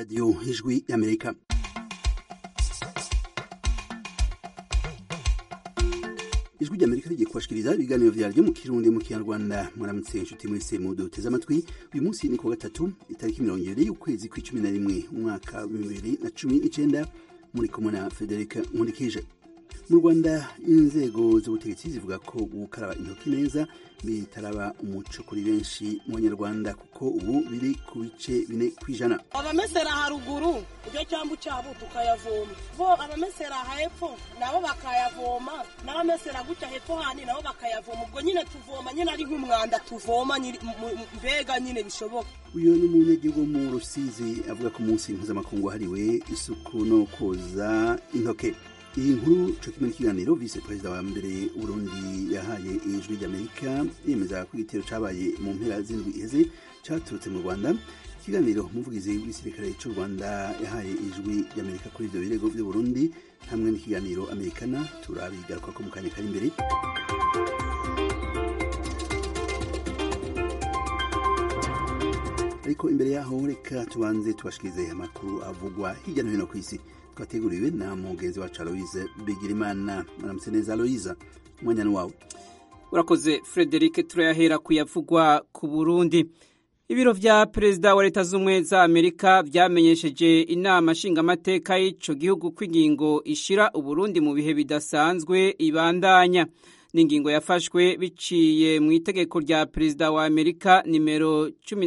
Radio Ijwi y'Amerika. Ijwi ry'Amerika rigiye kubashikiriza ibiganiro vyaryo mu Kirundi mu Kinyarwanda. Mwaramutse inshuti mwese muduteze amatwi. Uyu munsi ni ku wa gatatu itariki 20 y'ukwezi kwa11 umwaka wa 2019 muri kumwe na Federica Nkurikije. Mu Rwanda inzego z'ubutegetsi zivuga ko gukaraba intoki neza bitaraba umuco kuri benshi mu Banyarwanda kuko ubu biri ku bice 4%. Abamesera haruguru ibyo cyambu cyabo tukayavoma, bo abamesera hepfo nabo bakayavoma, n'abamesera gutya hepfo hani nabo bakayavoma. Ubwo nyine tuvoma nyine ari nk'umwanda tuvoma mbega nyine bishoboka. Uyu ni umunyagihugu mu Rusizi avuga ko umunsi mpuzamakungu hariwe isuku no koza intoke. Iyi nkuru cyo kimwe n'ikiganiro vice perezida wa mbere Burundi yahaye Ijwi ry'Amerika yemeza ko igitero cabaye mu mpera z'indwi iheze caturutse mu Rwanda. Ikiganiro umuvugizi w'igisirikare cy'u Rwanda yahaye Ijwi ry'Amerika kuri ivyo birego vy'u Burundi hamwe n'ikiganiro Amerikana turabigaruka ko mu kanya kari imbere. Ariko imbere yaho reka tubanze tubashikirize amakuru avugwa hirya no hino ku isi twateguriwe na mugenzi wacu Aloise Bigirimana. Mwaramutse neza Aloise, umwanya ni wawe. Urakoze Frederic, turayahera kuyavugwa ku Burundi. Ibiro vya Perezida wa Leta z'Ubumwe za Amerika vyamenyesheje inama nshingamateka y'ico gihugu kw'ingingo ishira Uburundi mu bihe bidasanzwe ibandanya. N'ingingo yafashwe biciye mu itegeko rya Perezida wa Amerika nimero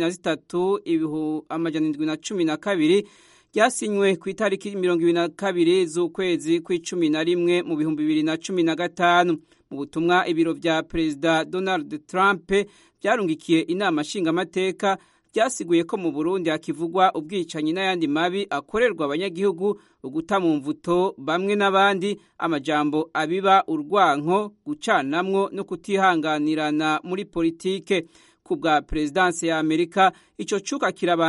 13/1712 ryasinywe ku itariki 22 z'ukwezi kw'I11 mu 2015. Mu butumwa ibiro vya Perezida Donald Trump vyarungikiye inama nshingamateka byasiguye ko mu Burundi hakivugwa ubwicanyi n'ayandi mabi akorerwa abanyagihugu, uguta mu mvuto bamwe n'abandi, amajambo abiba urwanko, gucanamwo no kutihanganirana muri politike. Ku bwa Perezidansi ya Amerika ico cuka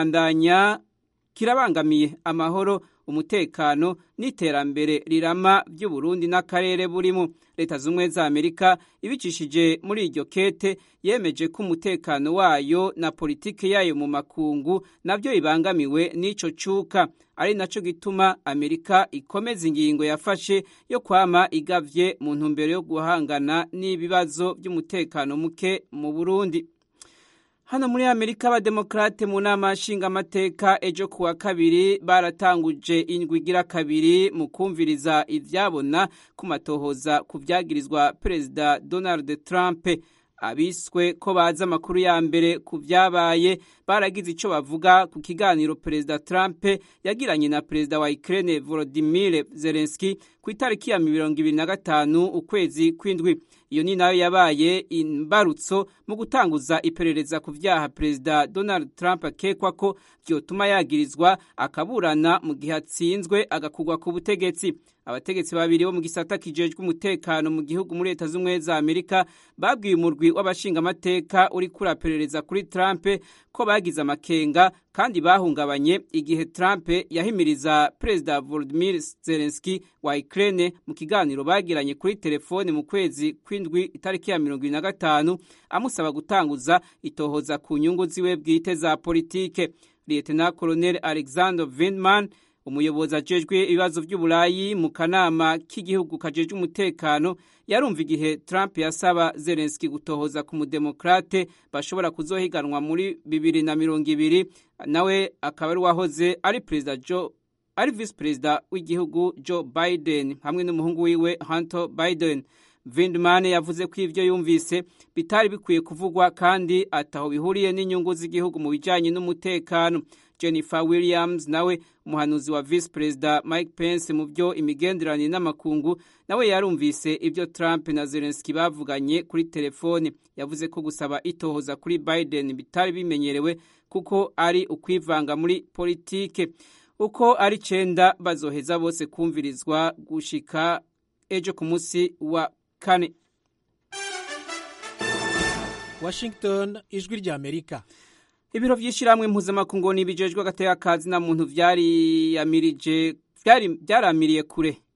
kirabangamiye amahoro, umutekano n'iterambere rirama by'u Burundi n'akarere burimo. Leta z'Ubumwe za Amerika ibicishije muri iryo kete yemeje ko umutekano wayo na politike yayo mu makungu navyo ibangamiwe n'ico cuka, ari naco gituma Amerika ikomeza ingingo yafashe yo kwama igavye mu ntumbero yo guhangana n'ibibazo by'umutekano muke mu Burundi. Hano muri Amerika abademokrate mu nama nshingamateka ejo kuwa kabiri baratanguje indwi igira kabiri mu kumviriza ivyabona ku matohoza ku vyagirizwa Perezida Donald Trump. Abiswe ko baza amakuru ya mbere ku vyabaye baragize ico bavuga ku kiganiro Perezida Trump yagiranye na Perezida wa Ukraine Volodymyr Zelensky ku itariki ya 25 ukwezi kw'indwi. Iyo ni nayo yabaye imbarutso mu gutanguza iperereza ku vyaha Perezida Donald Trump akekwa ko vyotuma yagirizwa akaburana mu gihe atsinzwe agakugwa ku butegetsi. Abategetsi babiri bo mu gisata kijejwe umutekano mu gihugu muri Leta z'Ubumwe za Amerika babwiye umurwi w'abashingamateka uri kuraperereza kuri Trump ko bagize amakenga kandi bahungabanye igihe Trump yahimiriza Perezida Volodymyr Zelensky wa Ukraine mu kiganiro bagiranye kuri telefone mu kwezi kw'indwi itariki ya 25 amusaba gutanguza itohoza ku nyungu ziwe bwite za politike. Lieutenant Colonel Alexander Vindman, umuyobozi ajejwe ibibazo by'Uburayi mu kanama k'igihugu kajejwe umutekano, yarumva igihe Trump yasaba Zelensky gutohoza ku mudemokrate bashobora kuzohiganwa muri 2020, nawe akaba ari wahoze ari vice perezida w'igihugu Joe Biden hamwe n'umuhungu wiwe Hunter Biden. Vindman yavuze ko ivyo yumvise bitari bikwiye kuvugwa kandi ataho bihuriye n'inyungu z'igihugu mu bijanye n'umutekano. Jennifer Williams nawe umuhanuzi wa vice perezida Mike Pence mu byo imigenderanire n'amakungu nawe yarumvise ibyo Trump na Zelensky bavuganye kuri telefone. Yavuze ko gusaba itohoza kuri Biden bitari bimenyerewe kuko ari ukwivanga muri politike. Uko ari 9 bazoheza bose kumvirizwa gushika ejo ku munsi wa kane. Washington, Ijwi ry'Amerika. Ibiro vy'ishiramwe mpuzamakungu n'ibijejwe agateka kazi na muntu vyaramiriye kure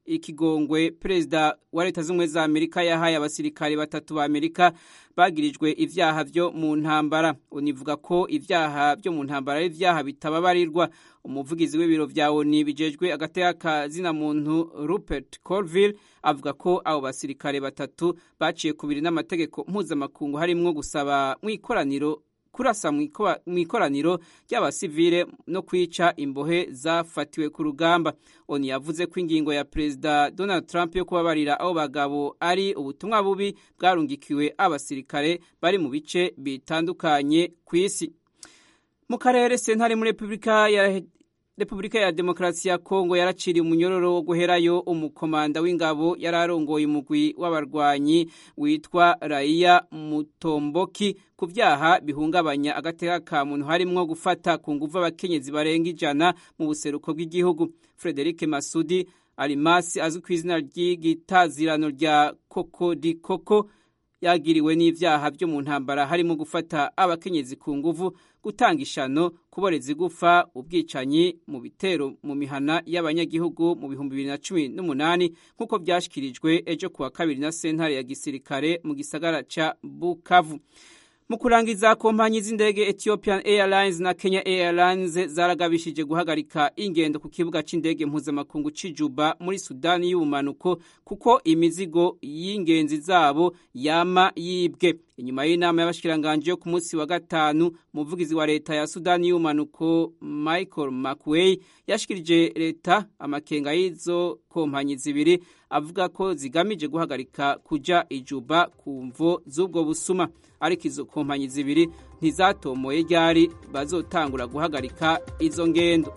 ikigongwe perezida wa leta z'ubumwe za Amerika yahaye abasirikare 3 ba Amerika bagirijwe ivyaha vyo mu ntambara. Univuga ko ivyaha vyo mu ntambara ari ivyaha bitababarirwa. Umuvugizi w'ibiro vya ONU bijejwe agateka kazina muntu Rupert Colville avuga ko abo basirikare 3 baciye kubiri n'amategeko mpuzamakungu harimwo gusaba mwikoraniro kurasa mwikoraniro ry'abasivile no kwica imbohe zafatiwe ku rugamba. ONU yavuze ko ingingo ya Perezida Donald Trump yo kubabarira abo bagabo ari ubutumwa bubi bwarungikiwe abasirikare bari mu bice bitandukanye ku isi. Mu karere sentare muri Repubulika ya Demokarasi ya Kongo yaraciriye umunyororo wo guherayo umukomanda w'ingabo yararongoye umugwi w'abarwanyi witwa Raia Mutomboki ku vyaha bihungabanya agateka ka muntu harimwo gufata ku nguvu abakenyezi barenga 100 mu buseruko bw'igihugu. Frederic Masudi Alimasi azwi ku izina ry'igitazirano rya Koko yagiriwe n'ivyaha vyo mu ntambara harimo gufata abakenyezi ku nguvu, gutanga ishano, kuboreza igufa, ubwicanyi mu bitero mu mihana y'abanyagihugu mu 2018 nkuko vyashikirijwe ejo kuwa kabiri na sentare ya gisirikare mu gisagara ca Bukavu. Mu kurangiza kompanyi z'indege Ethiopian Airlines na Kenya Airlines zaragabishije guhagarika ingendo ku kibuga c'indege mpuzamakungu c'Ijuba muri Sudani y'ubumanuko kuko imizigo y'ingenzi zabo yama yibwe. Inyuma y'inama y'abashikiranganje yo ku munsi wa gatanu, umuvugizi wa leta ya Sudani y'ubumanuko Michael Makuei yashikirije leta amakenga y'izo kompanyi zibiri avuga ko zigamije guhagarika kuja Ijuba ku mvo z'ubwo busuma. Ariko izo kompanyi zibiri ntizatomoye ryari bazotangura guhagarika izo ngendo.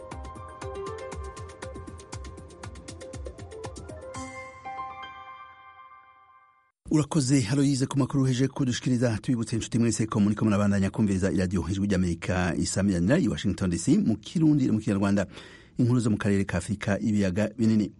Urakoze Haloyize ku makuru heje kudushikiriza. Tubibutse inshuti mwese ko muriko murabandanya kumviriza iradiyo Ijwi ry'Amerika isamirana i Washington DC mu Kirundi no mu Kinyarwanda. Inkuru zo mu karere ka Afrika ibiyaga binini.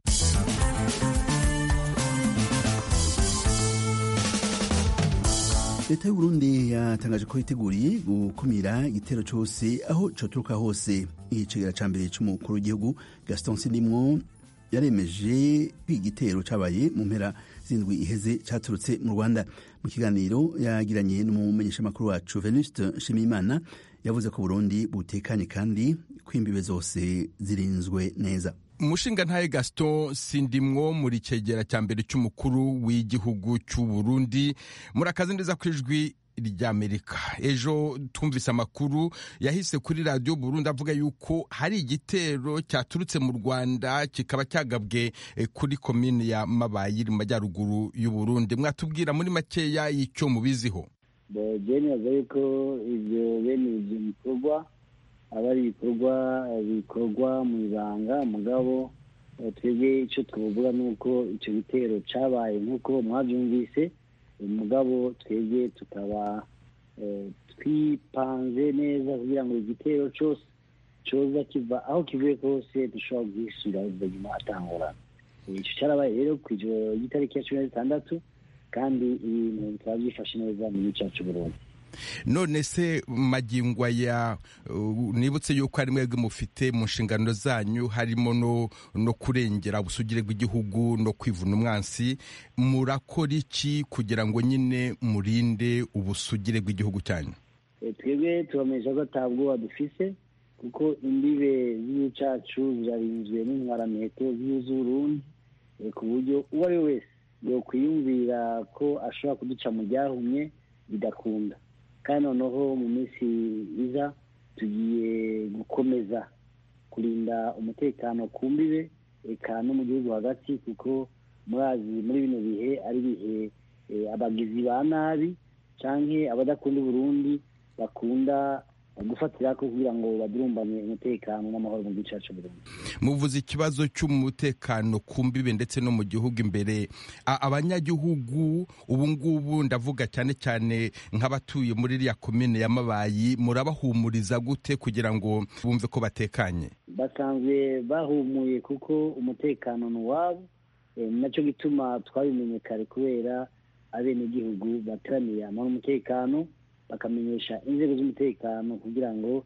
Leta y'u Burundi yatangaje ko iteguriye gukumira igitero cyose aho coturuka hose. Icegera ca mbere c'umukuru w'igihugu Gaston Sindimwo yaremeje igitero cabaye mu mpera zindwi iheze caturutse mu Rwanda. Mu kiganiro yagiranye n'umumenyesha makuru wacu Venuste Nshimiyimana yavuze ko Burundi butekanye kandi kwimbibe zose zirinzwe neza. Umushinga ntaye Gaston Sindimwo muri cegera cya mbere cy'umukuru w'igihugu cy'u Burundi murakaze ndeza kwijwi ry'Amerika. Ejo tumvise amakuru yahise kuri radio Burundi avuga yuko hari igitero cyaturutse mu Rwanda kikaba cyagabwe kuri komine ya Mabayi mu majyaruguru y'u Burundi. Mwatubwira muri makeya y'icyo mubiziho? Bene aziko ivyo bene ibikorwa abari bikorwa mu ibanga mugabo twebwe icyo twavuga nuko icyo gitero cabaye nkuko mwabyumvise mugabo twebwe tukaba twipanze neza kugira ngo igitero cyose coza kiva aho kivuye kose dushobora guhishira ubuzima atangorana. Icyo cyarabaye rero ku ijoro ry'itariki ya 16 kandi ibintu bikaba byifashe neza mu gice cy'u Burundi. None se magingwa ya nibutse yuko ari mwebwe mufite mu nshingano zanyu harimo no kurengera ubusugire bw'igihugu no kwivuna umwansi, murakora iki kugira ngo nyine murinde ubusugire bw'igihugu cyanyu? Twebwe tubamenyesha ko atabwoba dufise kuko imbibe z'igihugu cyacu zirarinzwe n'intwarameto z'u Burundi ku buryo uwo ari wese yokwiyumvira ko ashobora kuduca mu ryahumye bidakunda. Kandi noneho mu minsi iza tugiye gukomeza kurinda umutekano ku mbibe eka no mu gihugu hagati kuko murazi muri bino bihe ari bihe abagizi ba nabi canke abadakunda Burundi bakunda gufatira ko kugira ngo badurumbane umutekano n'amahoro mu gice cyacu Burundi. Muvuze ikibazo cy'umutekano ku mbibe ndetse no mu gihugu imbere, abanyagihugu ubu ngubu ndavuga cyane cyane nk'abatuye muri iriya komine ya Mabayi, murabahumuriza gute kugira ngo bumve ko batekanye? Basanzwe bahumuye kuko umutekano ni wabo, nacyo gituma twabimenye kare kubera abenegihugu bateraniye amahoro umutekano bakamenyesha inzego z'umutekano kugira ngo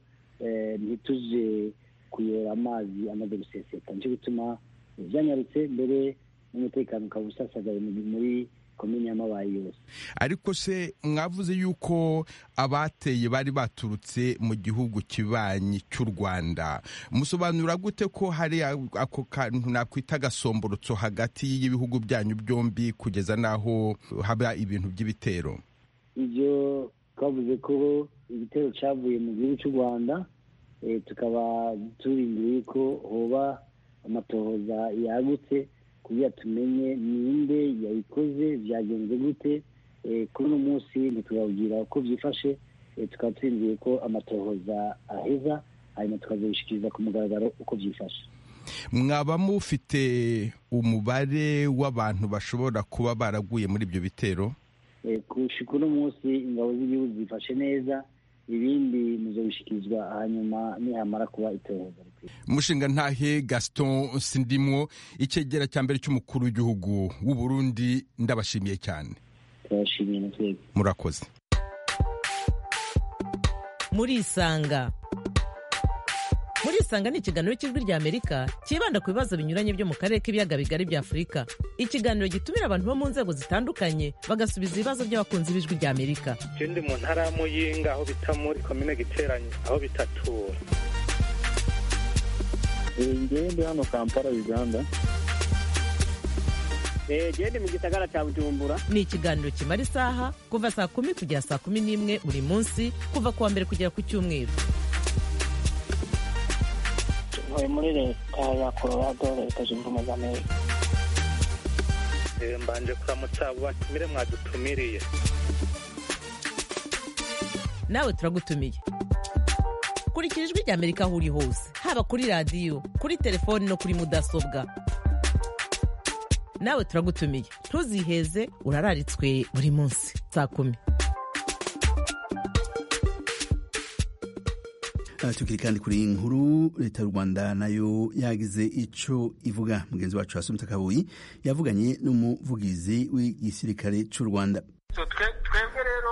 ntituje kuyora amazi amaze guseseka. Nicyo gituma byanyarutse mbere n'umutekano ukaba usasagaye muri komine y'Amabayi yose. Ariko se mwavuze yuko abateye bari baturutse mu gihugu kibanyi cy'u Rwanda, musobanura gute ko hari ako kantu nakwita gasomborotso hagati y'ibihugu byanyu byombi kugeza naho haba ibintu by'ibitero? Ibyo twavuze ko igitero cyavuye mu gihugu cy'u Rwanda, tukaba turindiye ko hoba amatohoza yagutse kugira tumenye ninde yayikoze, byagenze gute. Kuri uno munsi ntitubabwira uko byifashe, tukaba turindiye ko amatohoza aheza hanyuma tukazabishikiriza ku mugaragaro uko byifashe. Mwaba mufite umubare w'abantu bashobora kuba baraguye muri ibyo bitero? Kushika uno munsi ingabo z'igihugu zifashe neza, ibindi muzobishikirizwa hanyuma nihamara kuba itohoza. Mushingantahe Gaston Sindimwo, icegera cya mbere cy'umukuru w'igihugu w'u Burundi, ndabashimiye cyane. Turashimiye natwe. Murakoze. Murisanga ni ikiganiro cy'Ijwi ry'Amerika kibanda ku bibazo binyuranye byo mu karere k'ibiyaga bigari bya Afurika. Ikiganiro gitumira abantu bo mu nzego zitandukanye bagasubiza ibibazo by'abakunzi b'Ijwi ry'Amerika. Ndi mu ntara ya Muyinga aho bita muri komine Giteranyi aho bitatura. Ndi hano Kampala, Uganda. Ndi mu gisagara cya Bujumbura. Ni ikiganiro kimara isaha kuva saa 10 kugera saa 11 buri munsi, kuva kuwa mbere kugera ku cyumweru. Muri leta ya Colorado, Leta Zunze Ubumwe za Amerika. Mbanje kuramutsa abo batumire mwadutumiriye. Nawe turagutumiye. Kurikira Ijwi ry'Amerika aho uri hose, haba kuri radiyo, kuri telefoni no kuri mudasobwa. Nawe turagutumiye, ntuziheze, urararitswe buri munsi saa 10. Tukiri kandi kuri inkuru, leta y'u Rwanda nayo yagize ico ivuga. Mugenzi wacu Asumta Kabuyi yavuganye n'umuvugizi w'igisirikare cy'u Rwanda. Twebwe rero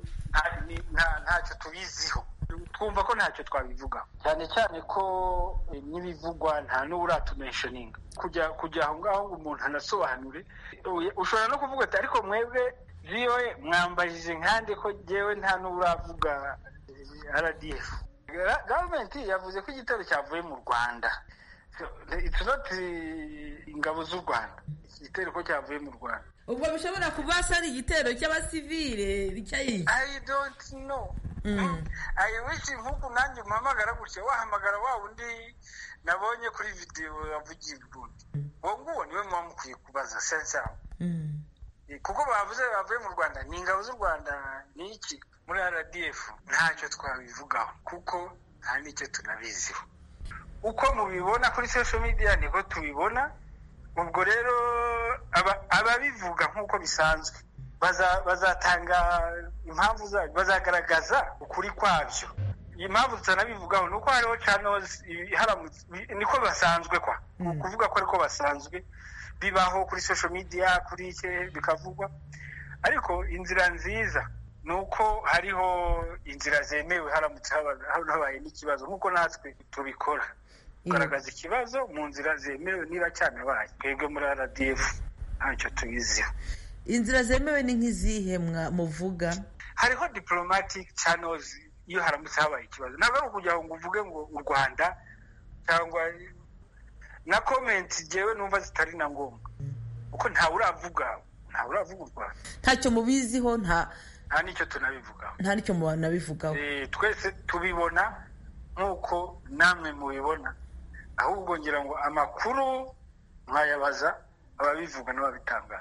ntacyo tubiziho, twumva ko ntacyo twabivuga, cyane cyane ko n'ibivugwa nta n'uratumentioninga kujya aho ngaho umuntu anasobanure. Ushobora no kuvuga ati ariko mwebwe VOA mwambajije nkande ko jewe nta n'uravuga RDF. Government yavuze ko igitero cyavuye mu Rwanda. It's not ingabo z'u Rwanda. Igitero ko cyavuye mu Rwanda. Ubwo bishobora kuba ari igitero cy'abasivile bicyayi. I don't know. I wish nkuko nanjye mpamagara gutya wahamagara wa undi nabonye kuri video yavugiye Burundi. Ngo niwe mukwiye kubaza sense aho. Kuko bavuze bavuye mu Rwanda, ni ingabo z'u Rwanda ni iki? Muri RDF ntacyo twabivugaho kuko nta nicyo tunabiziho. Uko mubibona kuri social media niko tubibona. Ubwo rero ababivuga nk'uko bisanzwe bazatanga impamvu zayo, bazagaragaza ukuri kwabyo. Impamvu tutanabivugaho nuko hariho channels niko basanzwe kwa kuvuga ko ariko basanzwe bibaho kuri social media, kuri iki bikavugwa. Ariko inzira nziza nuko hariho inzira zemewe haramutse habaye n'ikibazo, nkuko natwe tubikora, kugaragaza ikibazo mu nzira zemewe niba cyanabaye. Twebwe muri RDF ntacyo tubiziho. Inzira zemewe ni nk'izihe muvuga? Hariho diplomatic channels iyo haramutse habaye ikibazo. Ntabwo ari ukujya ngo uvuge ngo u Rwanda cyangwa na comment jewe numva zitari na ngombwa, uko nta uravuga u Rwanda. Ntacyo mubiziho, nta nicyo tunabivugaho. Nta nicyo munabivugaho. Twese tubibona nk'uko namwe mubibona, ahubwo ngira ngo amakuru mwayabaza ababivuga n'ababitangaza.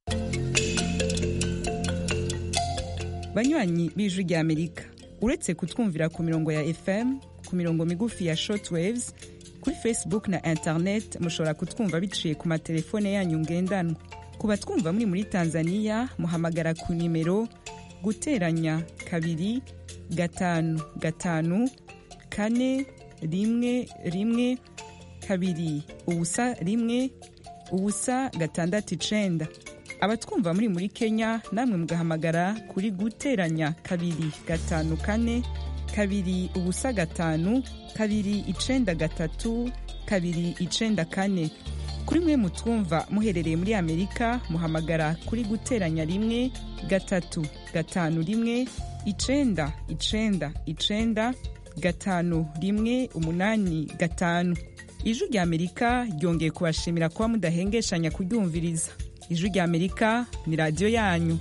Banywanyi b'Ijwi ry'Amerika, uretse kutwumvira ku mirongo ya FM, ku mirongo migufi ya shortwaves, kuri Facebook na internet mushobora kutwumva biciye ku matelefone yanyu ngendanwa. Kuba twumva muri Tanzania muhamagara ku nimero guteranya 255 411 2 1 669. Abatwumva muri Kenya namwe mugahamagara kuri guteranya 254 2 1 5 2 93 2 94. kuri mwe mutwumva muherereye muri Amerika muhamagara kuri guteranya 1 3 5 1 9 5 Ijwi rya Amerika ryongeye kubashimira kuba mudahengeshanya kuryumviriza. Ijwi rya Amerika ni radio yanyu.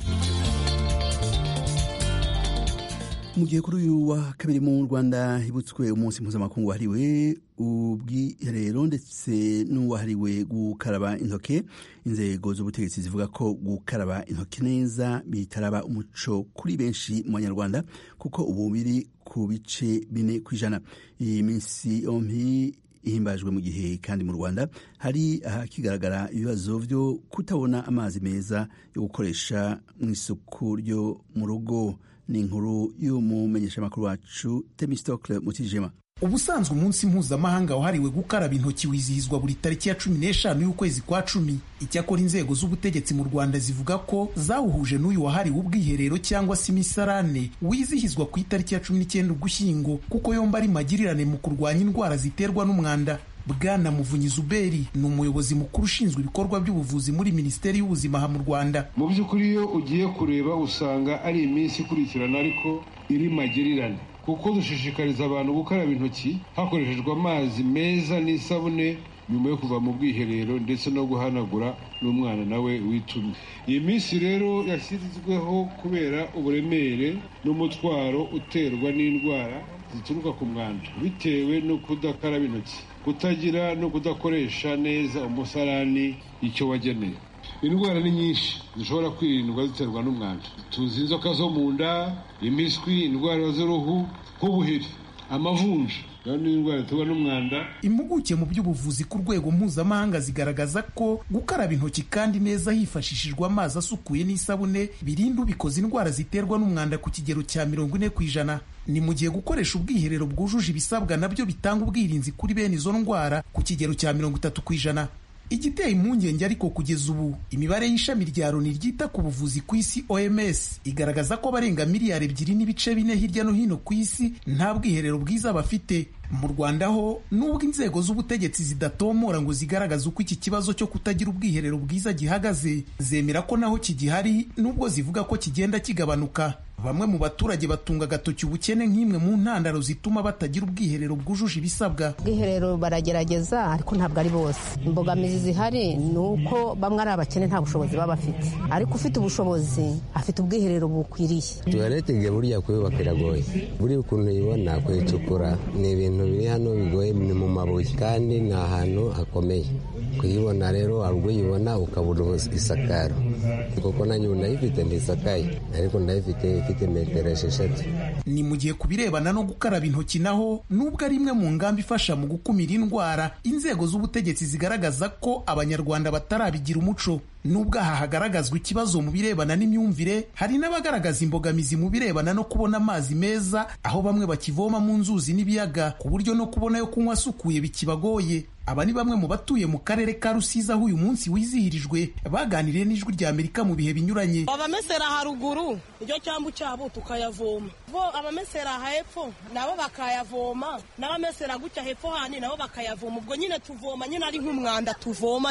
Mu gihe kuri uyu wa kabiri mu Rwanda hibutswe umunsi mpuzamakungu wahariwe ubwiherero ndetse n'uwahariwe gukaraba intoke, inzego z'ubutegetsi zivuga ko gukaraba intoke neza bitaraba umuco kuri benshi mu Banyarwanda kuko ubu biri ku bice 4%. Iyi minsi yompi ihimbajwe mu gihe kandi mu Rwanda hari kigaragara ibibazo byo kutabona amazi meza yo gukoresha mu isuku ryo mu rugo. Ni inkuru y'umumenyeshamakuru wacu Temistocle Mutijema. Ubusanzwe umunsi mpuzamahanga wahariwe gukaraba intoki wizihizwa buri tariki ya 15 y'ukwezi kwa 10. Icyakora inzego z'ubutegetsi mu Rwanda zivuga ko zawuhuje n'uyu wahariwe ubwiherero cyangwa se imisarane wizihizwa ku itariki ya 19 Ugushyingo kuko yombi ari magirirane mu kurwanya indwara ziterwa n'umwanda. Bwana Muvunyi Zuberi ni umuyobozi mukuru ushinzwe ibikorwa by'ubuvuzi muri Minisiteri y'Ubuzima mu Rwanda. Mu by'ukuri iyo ugiye kureba usanga ari iminsi ikurikirana ariko iri magirirane kuko dushishikariza abantu gukaraba intoki hakoreshejwe amazi meza n'isabune nyuma yo kuva mu bwiherero ndetse no guhanagura n'umwana nawe witumye. Iyi minsi rero yashyizweho kubera uburemere n'umutwaro uterwa n'indwara zituruka ku mwanda bitewe no kudakaraba intoki, kutagira no kudakoresha neza umusarani icyo wageneye. Indwara ni nyinshi zishobora kwirindwa ziterwa n'umwanda. Tuzi inzoka zo mu nda, impiswi, indwara z'uruhu nk'ubuheri, amavunja n'indwara ziterwa n'umwanda. Impuguke mu by'ubuvuzi ku rwego mpuzamahanga zigaragaza ko gukaraba intoki kandi neza hifashishijwe amazi asukuye n'isabune birinda ubikoze indwara ziterwa n'umwanda ku kigero cya 40%. Ni mu gihe gukoresha ubwiherero bwujuje ibisabwa nabyo bitanga ubwirinzi kuri bene izo ndwara ku kigero cya 30%. Igiteye impungenge ariko kugeza ubu imibare y'ishami rya Loni ryita ku buvuzi ku isi OMS igaragaza ko barenga miliyari 2.4 hirya no hino ku isi nta bwiherero bwiza bafite. Mu Rwanda ho nubwo inzego z'ubutegetsi zidatomora ngo zigaragaza uko iki kibazo cyo kutagira ubwiherero bwiza gihagaze, zemera ko naho kigihari nubwo zivuga ko kigenda kigabanuka. Bamwe mu baturage batunga agatoki ubukene nk'imwe mu ntandaro zituma batagira ubwiherero bwujuje ibisabwa. Ubwiherero baragerageza ariko ntabwo ari bose. Imbogamizi zihari ni uko bamwe ari abakene nta bushobozi baba bafite, ariko ufite ubushobozi afite ubwiherero bukwiriye. Tuwarete burya kuyubakira goye, buri ukuntu ibona kwicukura ni ibintu biri hano bigoye, ni mu mabuye kandi ni ahantu hakomeye kuyibona. Rero ahubwo uyibona ukabura isakaro kuko nanjye unayifite ndisakaye ariko ndayifite metero 6. Ni mu gihe kubirebana no gukaraba intoki naho nubwo ari imwe mu ngamba ifasha mu gukumira indwara, inzego z'ubutegetsi zigaragaza ko abanyarwanda batarabigira umuco. Nubwo aha hagaragazwa ikibazo mu birebana n'imyumvire, hari n'abagaragaza imbogamizi mu birebana no kubona amazi meza, aho bamwe bakivoma mu nzuzi n'ibiyaga ku buryo no kubona yo kunywa asukuye bikibagoye. Aba ni bamwe mu batuye mu karere ka Rusizi aho uyu munsi wizihirijwe, baganiriye n'Ijwi rya Amerika mu bihe binyuranye. Abamesera haruguru iryo cyambu cyabo tukayavoma, bo abamesera hepfo nabo bakayavoma, n'abamesera gutya hepfo hani nabo bakayavoma. Ubwo nyine tuvoma nyine ari nk'umwanda tuvoma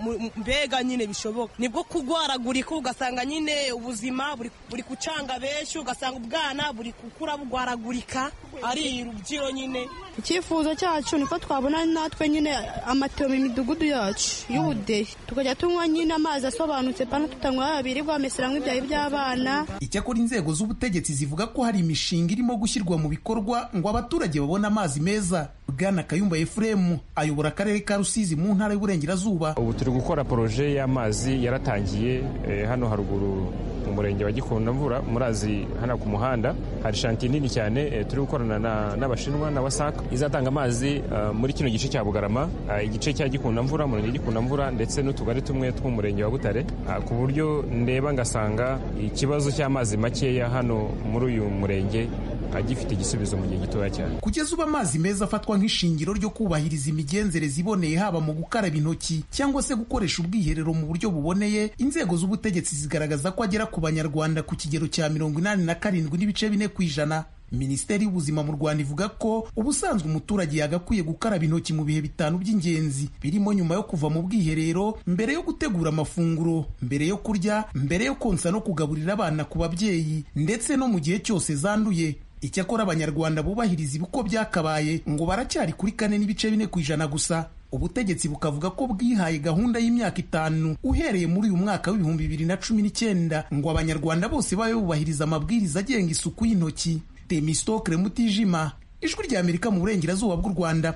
mbega nyine bishoboka. Nibwo kugwaragurika ugasanga nyine ubuzima buri kucanga benshi, ugasanga ubwana buri kukura bugwaragurika ari rubyiro nyine. Icyifuzo cyacu niko twabona natwe nyine amatiyo mu midugudu yacu y'ubudehe tukajya tunywa nyine amazi asobanutse pana tutanywa abiribwa bamesera nk'ibyayi by'abana. Icyakora inzego z'ubutegetsi zivuga ko hari imishinga irimo gushyirwa mu bikorwa ngo abaturage babone amazi meza. Bwana Kayumba Ephraim ayobora akarere ka Rusizi mu ntara y'Uburengerazuba. Ubu turi gukora proje y'amazi yaratangiye hano haruguru mu murenge wa Gikundamvura, murazi hano ku muhanda hari shantiye nini cyane turi gukorana n'abashinwa na WASAC izatanga amazi muri kino gice cya Bugarama, igice cya Gikundamvura, murenge Gikundamvura ndetse n'utugari tumwe tw'umurenge wa Butare, ku buryo ndeba ngasanga ikibazo cy'amazi makeya hano muri uyu murenge agifite igisubizo mu gihe gitoya cyane. Kugeza ubu amazi meza afatwa nk'ishingiro ryo kubahiriza imigenzereze iboneye haba mu gukaraba intoki cyangwa se gukoresha ubwiherero mu buryo buboneye. Inzego z'ubutegetsi zigaragaza ko agera ku banyarwanda ku kigero cya 87.4%. Minisiteri y'ubuzima mu Rwanda ivuga ko ubusanzwe umuturage yagakwiye gukaraba intoki mu bihe bitanu by'ingenzi, birimo nyuma yo kuva mu bwiherero, mbere yo gutegura amafunguro, mbere yo kurya, mbere yo konsa no kugaburira abana ku babyeyi, ndetse no mu gihe cyose zanduye. Icyakora abanyarwanda bubahiriza uko byakabaye ngo baracyari kuri 4.4% gusa. Ubutegetsi bukavuga ko bwihaye gahunda y'imyaka 5 uhereye muri uyu mwaka w'ibihumbi 2019 ngo abanyarwanda bose babe bubahiriza amabwiriza agenga isuku y'intoki. Temistokle Mutijima, Ijwi ry'Amerika mu burengerazuba bw'u Rwanda.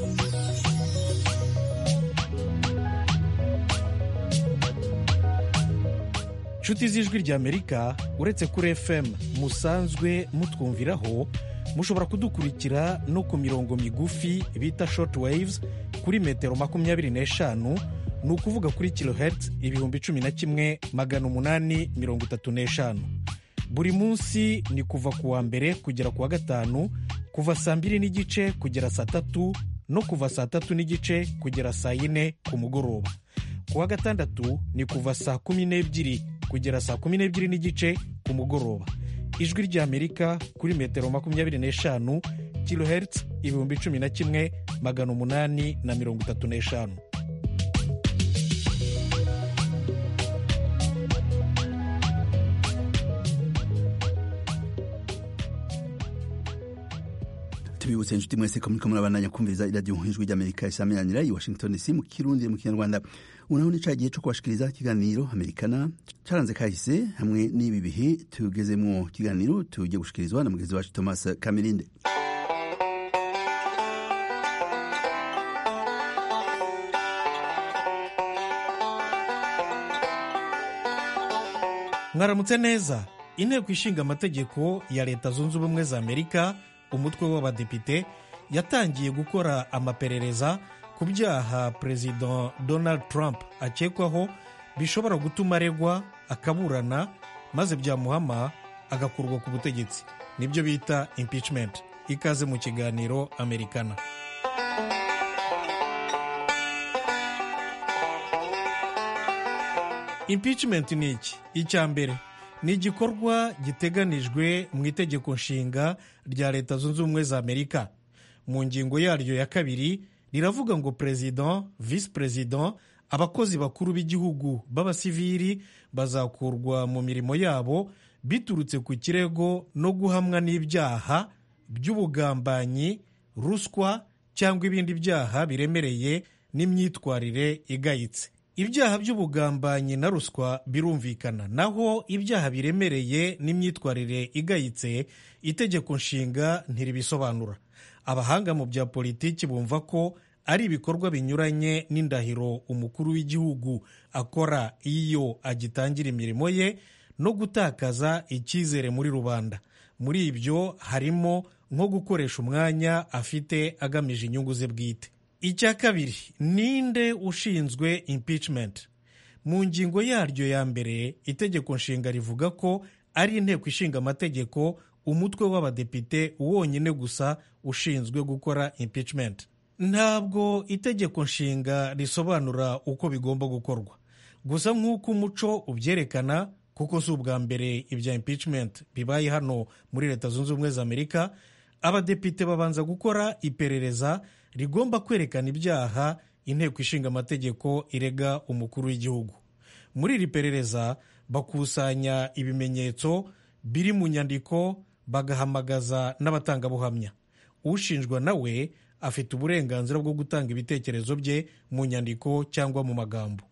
Nshuti z'Ijwi ry'Amerika, uretse kuri FM musanzwe mutwumviraho, mushobora kudukurikira no ku mirongo migufi bita short waves kuri metero 25, ni ukuvuga kuri kilohertz 11,835. Buri munsi ni kuva ku wa mbere kugera ku wa gatanu, kuva saa 2:30 kugera saa 3 no kuva saa 3:30 kugera saa 4 ku mugoroba. Ku wa gatandatu ni kuva saa 12 kugera saa 12:30 ku mugoroba. Ijwi ry'Amerika kuri metero 25 kilohertz 11,835. Tubibutse inshuti mwese ko muriko murabandanya kumviriza iradiyo Ijwi ry'Amerika isamiranyira i Washington DC mu Kirundi mu Kinyarwanda. Unaho ni ca gihe co kubashikiriza ikiganiro Amerikana caranze kahise hamwe n'ibi bihe tugezemwo. Ikiganiro tugiye gushikirizwa na mugenzi wacu Thomas Kamirinde. Mwaramutse neza. Inteko ishinga amategeko ya Leta Zunze Ubumwe za Amerika, umutwe w'abadepite, yatangiye gukora amaperereza ku byaha Perezida Donald Trump akekwaho bishobora gutuma aregwa akaburana maze byamuhama agakurwa ku butegetsi. Nibyo bita impeachment. Ikaze mu kiganiro Amerikana. Impeachment ni iki? Icya mbere ni igikorwa giteganijwe mu itegeko nshinga rya Leta Zunze Ubumwe za Amerika. Mu ngingo yaryo ya 2 riravuga ngo President, Vice President, abakozi bakuru b'igihugu b'abasivili bazakurwa mu mirimo yabo biturutse ku kirego no guhamwa n'ibyaha by'ubugambanyi, ruswa cyangwa ibindi byaha biremereye n'imyitwarire igayitse. Ibyaha by'ubugambanyi na ruswa birumvikana, naho ibyaha biremereye n'imyitwarire igayitse itegeko nshinga ntiribisobanura. Abahanga mu bya politiki bumva ko ari ibikorwa binyuranye n'indahiro umukuru w'igihugu akora iyo agitangira imirimo ye no gutakaza icyizere muri rubanda. Muri ibyo harimo nko gukoresha umwanya afite agamije inyungu ze bwite. Icya kabiri, ninde ushinzwe impeachment? Mu ngingo yaryo ya mbere, itegeko nshinga rivuga ko ari inteko ishinga amategeko, umutwe w'abadepite wonyine gusa ushinzwe gukora impeachment. Ntabwo itegeko nshinga risobanura uko bigomba gukorwa. Gusa nk'uko umuco ubyerekana, kuko si ubwa mbere ibya impeachment bibaye hano muri Leta Zunze Ubumwe za Amerika, abadepite babanza gukora iperereza rigomba kwerekana ibyaha inteko ishinga amategeko irega umukuru w'igihugu. Muri iri perereza bakusanya ibimenyetso biri mu nyandiko, bagahamagaza n'abatangabuhamya. Ushinjwa nawe afite uburenganzira bwo gutanga ibitekerezo bye mu nyandiko cyangwa mu magambo.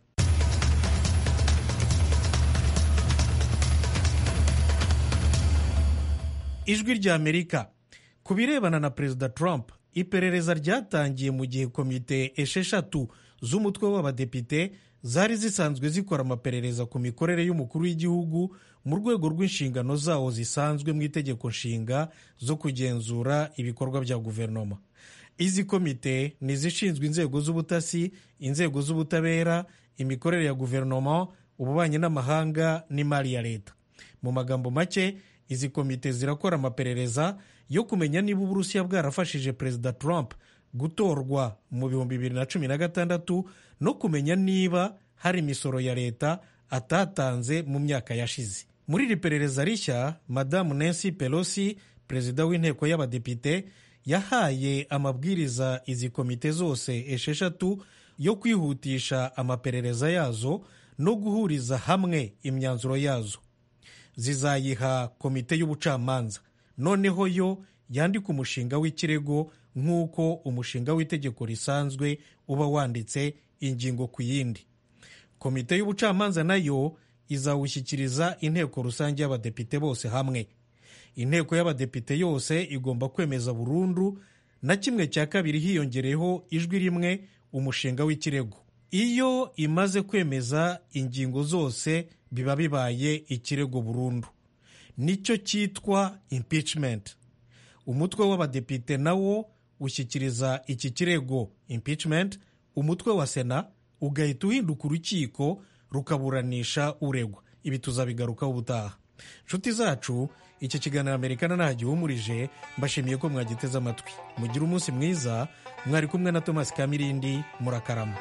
Ijwi ry'Amerika. Ku birebana na Perezida Trump, iperereza ryatangiye mu gihe komite 6 z'umutwe w'abadepite zari zisanzwe zikora amaperereza ku mikorere y'umukuru w'igihugu mu rwego rw'inshingano zawo zisanzwe mu itegeko nshinga zo kugenzura ibikorwa bya guverinoma. Izi komite ni zishinzwe inzego z'ubutasi, inzego z'ubutabera, imikorere ya guverinoma, ububanyi n'amahanga n'imari ya leta. Mu magambo make, izi komite zirakora amaperereza yo kumenya niba Uburusiya bwarafashije Perezida Trump gutorwa mu 2016 no kumenya niba hari imisoro ya leta atatanze mu myaka yashize. Muri iri perereza rishya, Madamu Nancy Pelosi, perezida w'inteko y'abadepite yahaye amabwiriza izi komite zose esheshatu yo kwihutisha amaperereza yazo no guhuriza hamwe imyanzuro yazo. Zizayiha komite y'ubucamanza, noneho yo yandika umushinga w'ikirego nk'uko umushinga w'itegeko risanzwe uba wanditse ingingo ku yindi. Komite y'ubucamanza nayo izawushyikiriza inteko rusange y'abadepite bose hamwe. Inteko y'abadepite yose igomba kwemeza burundu na 1/2 hiyongereyeho ijwi rimwe umushinga w'ikirego. Iyo imaze kwemeza ingingo zose biba bibaye ikirego burundu, nicyo cyitwa impeachment. Umutwe w'abadepite nawo ushyikiriza iki kirego impeachment umutwe wa sena, ugahita uhinduka urukiko rukaburanisha uregwa. Ibi tuzabigarukaho ubutaha. Nshuti zacu, iki kiganiro Amerikana ntagihumurije, mbashimiye ko mwagiteze amatwi. Mugire umunsi mwiza. Mwari kumwe na Thomas Kamirindi. Murakarama.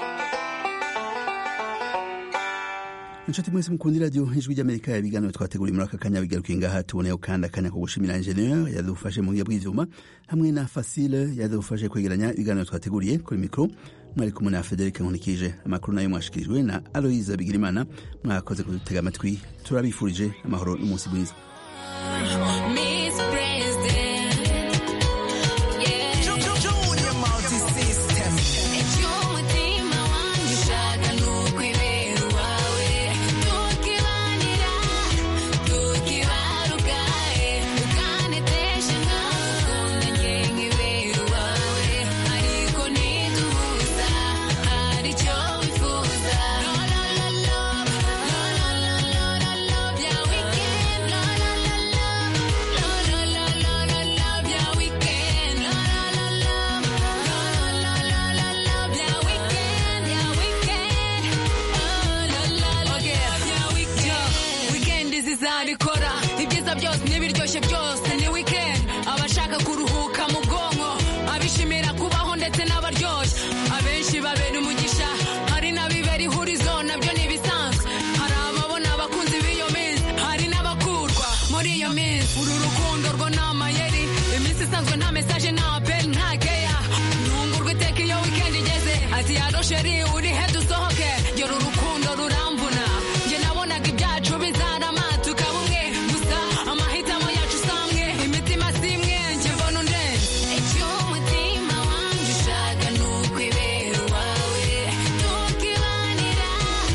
Inshuti mwese mukundira radio Ijwi ry'Amerika, yabiganiro twateguriye muri aka kanya bigarukiye ngaha. Tuboneyeho kandi akanya ko gushimira ingenieur yadufashe mu gihe bw'ivyuma, hamwe na Facile yadufashe kwegeranya ibiganiro twateguriye. Kuri mikro mwari kumwe na Frederic Nkunikije. Amakuru nayo mwashikirijwe na Aloise Bigirimana. Mwakoze kudutega amatwi. Turabifurije amahoro n'umunsi mwiza. Sheri uri head usohoke, yoro urukundo rurambuna. Nge nabonaga ibyacu bizarama tukabumwe, gusa amahitamo yacu samwe, imitima simwe, nge mbona undenze. Icyo umutima wanjye ushaka nukwibera uwawe, tukibanira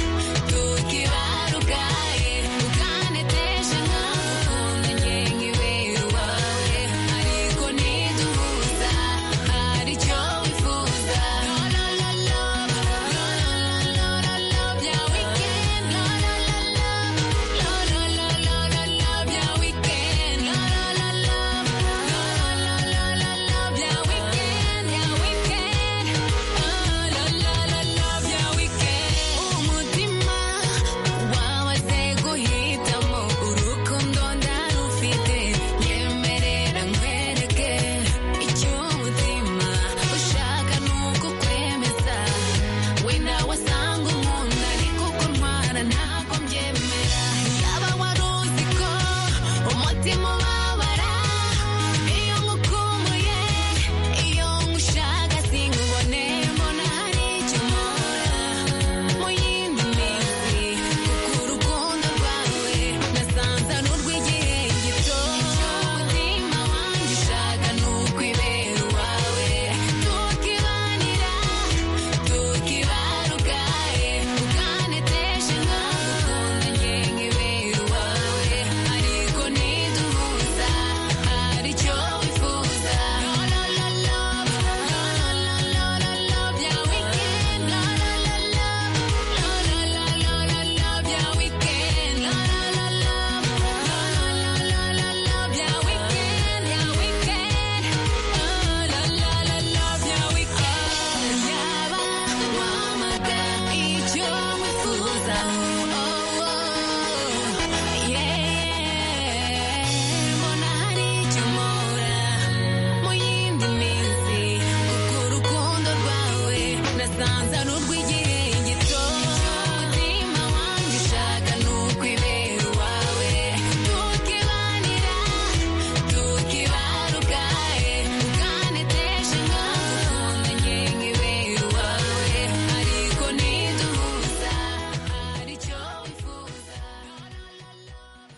tukibaruka, ukanetesha nkakunda nge nkibera uwawe, ariko niduhuza hari icyo wifuza. Último